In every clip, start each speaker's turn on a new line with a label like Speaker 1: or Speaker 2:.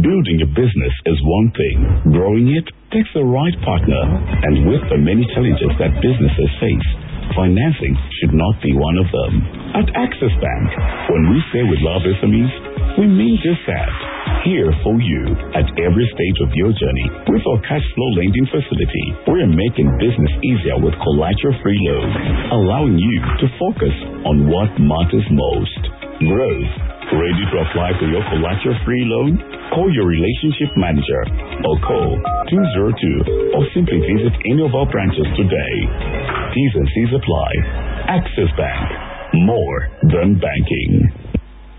Speaker 1: Building a business is one thing. Growing it takes the right partner. And with the many challenges that businesses face, financing should not be one of them. At Access Bank, when we say we love SMEs, we mean just that. Here for you at every stage of your journey with our cash flow lending facility. We're making business easier with collateral-free loans, allowing you to focus on what matters most. Growth. Ready to apply for your collateral-free loan? Call your relationship manager or call 202 or simply visit any of our branches today. T's and C's apply. Access Bank. More than banking.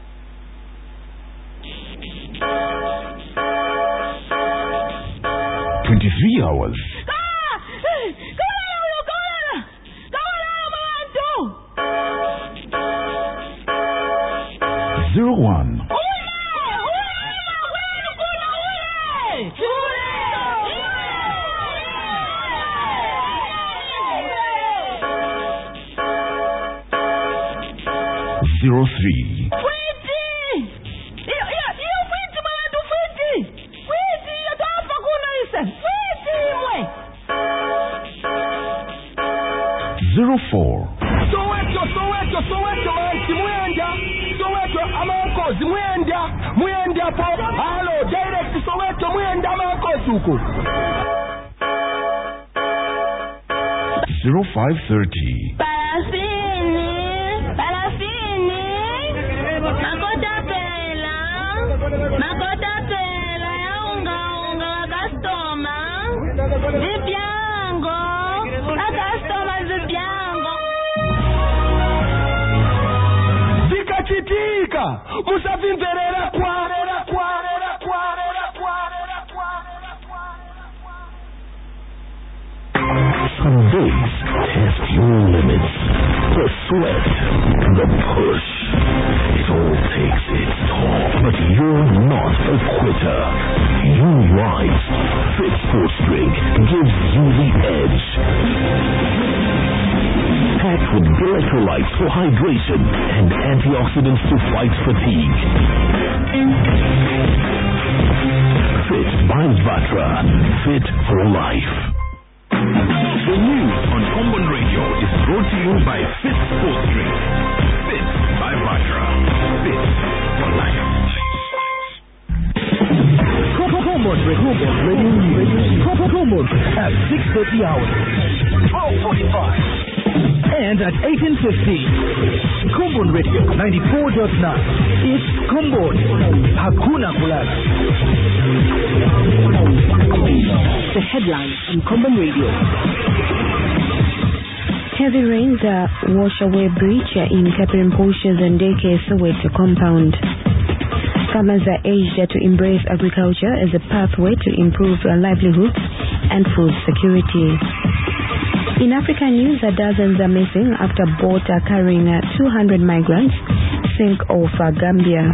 Speaker 1: 23 hours. 01. 03. 04.
Speaker 2: Hello, direct Soweto Mwenda Makosuku.
Speaker 1: 0530.
Speaker 3: Makota pela ya unga customer. Zipiango. A customer zipiango.
Speaker 2: Zikachitika. Musavimverera kwa.
Speaker 4: Some days test your limits. The sweat, the push, it all takes its toll. But you're not a quitter. You rise. Fit Sports Drink gives you the edge. Packed with electrolytes for hydration and antioxidants to fight fatigue. Fit by Vatra. Fit for life. The news on Common Radio is brought to you by Fit Sports Drink. Fit by Vatra. Fit for life.
Speaker 5: Common at 6:30 hours, 12:45, and at 18:50. Common Radio 94.9. It's Common. Hakuna Kulala.
Speaker 6: The headlines on Common Radio. Heavy rains wash away bridge in Kapirimposh's and Deke Soweto compound. Farmers are urged to embrace agriculture as a pathway to improve livelihoods and food security. In African news, dozens are missing after a boat carrying 200 migrants sink off Gambia.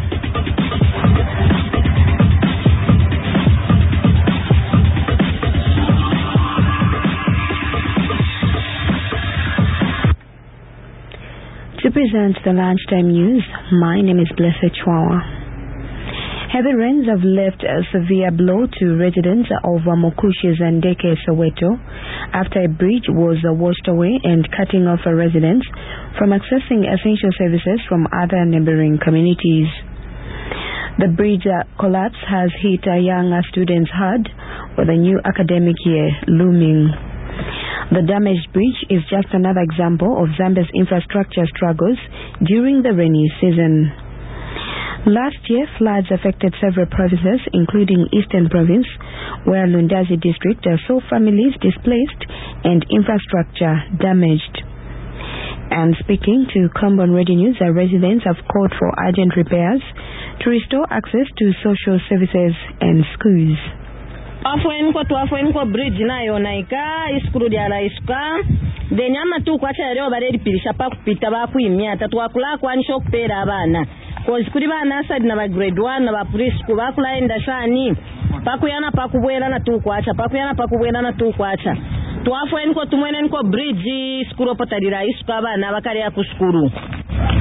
Speaker 6: To present the lunchtime news, my name is Blessed Chwawa. Heavy rains have left a severe blow to residents of Mokushis and Deke Soweto after a bridge was washed away and cutting off residents from accessing essential services from other neighboring communities. The bridge collapse has hit young students hard with the new academic year looming. The damaged bridge is just another example of Zambia's infrastructure struggles during the rainy season. Last year, floods affected several provinces, including Eastern Province, where Lundazi district saw families displaced and infrastructure damaged. And speaking to Common Radio News, residents have called for urgent repairs to restore access to social services and schools.
Speaker 7: Twafueniko bridge nayo naika iskuru dia raisuka denyama tu kwacha leo baredi pilisha pa kupita bakuimya tatwakula kwanisho kupera abana kozi kuri bana side na ba grade 1 na ba preschool bakula enda shani pakuyana pakubwera na tu kwacha twafueniko tumwene nko bridge iskuru potalira isuka abana bakari ya kuskuru.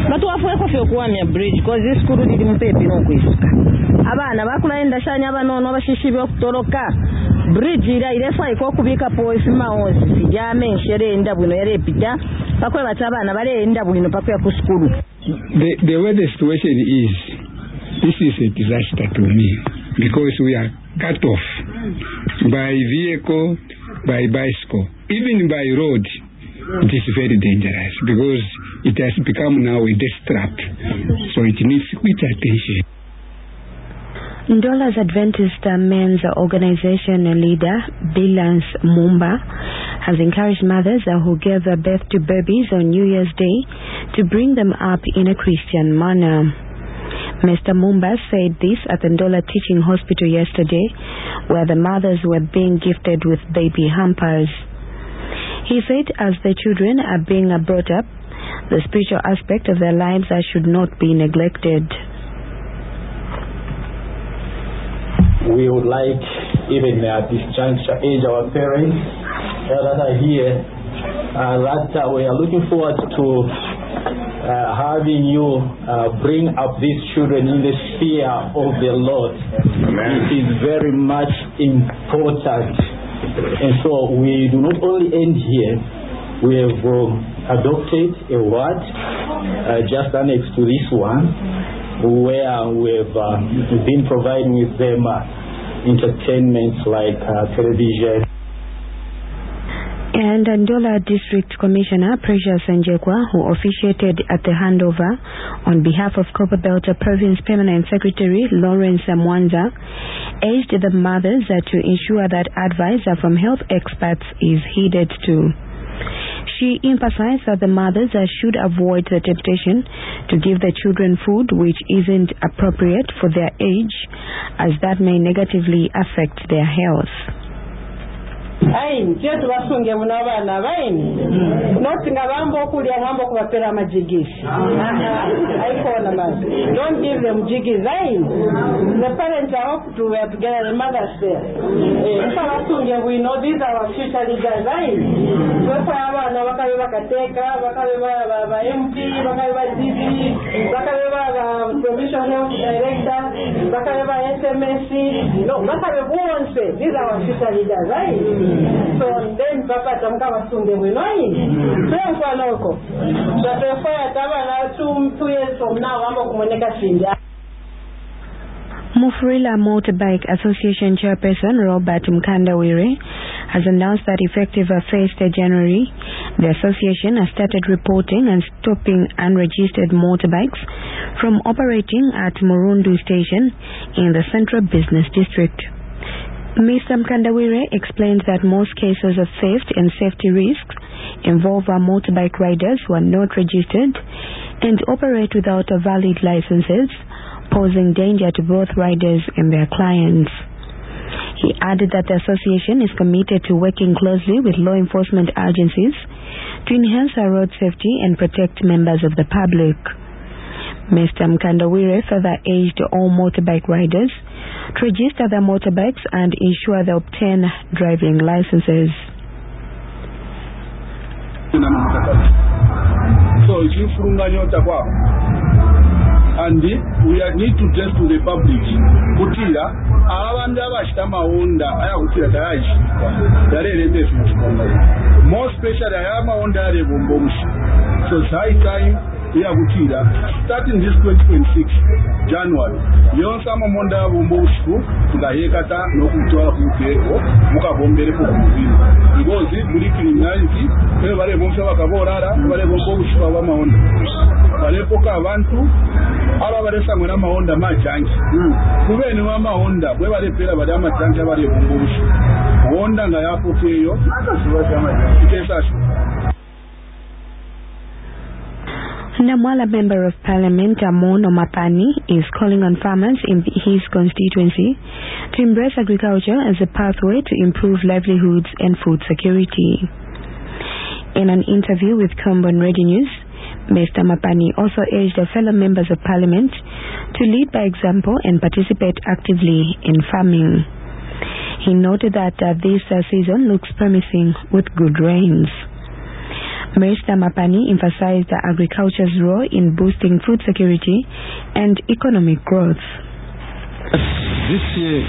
Speaker 7: batuwafueko fyo okuwamya bridge cause isikulu liri mupepi n'okwisuka abaana bakulaenda shanya abanono abashishi byokutoloka bridge ira irefaiko okubika poisi maozi sijame enshere enda bwino yarepita pakwe bati abaana baleenda bwino pakwe ku skulu.
Speaker 8: The way the situation is, this is a disaster to me because we are cut off by vehicle, by bicycle, even by road. It is very dangerous because it has become now a death trap, so it needs quick attention.
Speaker 6: Ndola's Adventist Men's Organization leader, Bilance Mumba, has encouraged mothers who gave birth to babies on New Year's Day to bring them up in a Christian manner. Mr. Mumba said this at the Ndola Teaching Hospital yesterday, where the mothers were being gifted with baby hampers. He said as the children are being brought up, the spiritual aspect of their lives should not be neglected.
Speaker 9: We would like, even at this juncture, urge our parents that are here, that we are looking forward to having you bring up these children in the sphere of the Lord. Amen. It is very much important. And so we do not only end here. We have adopted a word just annexed to this one, where we have been providing with them entertainments like television.
Speaker 6: And Ndola District Commissioner Precious Njekwa, who officiated at the handover on behalf of Copper Belt Province Permanent Secretary Lawrence Mwanza, urged the mothers to ensure that advice from health experts is heeded too. She emphasized that the mothers should avoid the temptation to give the children food which isn't appropriate for their age, as that may negatively affect their health.
Speaker 10: Ain jetu basunge munabana baini notinga bambo kulya bambo kubapera amajigisi aikona man don't give them jiggies. Ain the parents are up to where together the mothers there basunge we know these are our future leaders. Ain kwa abana bakabe bakateka bakabe ba MP bakabe ba DP bakabe ba provincial health director bakabe ba SMSC no bakabe bonse. These are our future leaders. Ain so then papa tamka basunge we know so for local but for tabana 2 years from now amo kumoneka shinja.
Speaker 6: Mufurila Motorbike Association Chairperson Robert Mkandawire has announced that effective 1st January, the association has started reporting and stopping unregistered motorbikes from operating at Murundu Station in the Central Business District. Mr. Mkandawire explained that most cases of theft and safety risks involve motorbike riders who are not registered and operate without valid licenses, posing danger to both riders and their clients. He added that the association is committed to working closely with law enforcement agencies to enhance road safety and protect members of the public. Mr. Mkandawire further urged all motorbike riders to register their motorbikes and ensure they obtain driving licenses.
Speaker 11: So if you and we need to test to the public kutira abantu abashita mahonda aya kutira tayaji darerete more special aya mahonda are bombomushi. So it's high time we are kutira starting this 2026 January yonsama monda bombomushi ngahekata nokutwala kuteko mukabombere ko kumubiri because muri criminality bare bomsha bakaborara bare bombomushi baba mahonda balepoka abantu aba baresangwe n'amahonda majanki kubene w'amahonda bwe balepera bali amajanki abali bombomushi honda nga yapokeyo ikesasho.
Speaker 6: Namwala Member of Parliament Amono Mapani is calling on farmers in his constituency to embrace agriculture as a pathway to improve livelihoods and food security. In an interview with Combon Radio News, Mr. Mapani also urged fellow members of Parliament to lead by example and participate actively in farming. He noted that this season looks promising with good rains. Mr. Mapani emphasized agriculture's role in boosting food security and economic growth.
Speaker 12: This year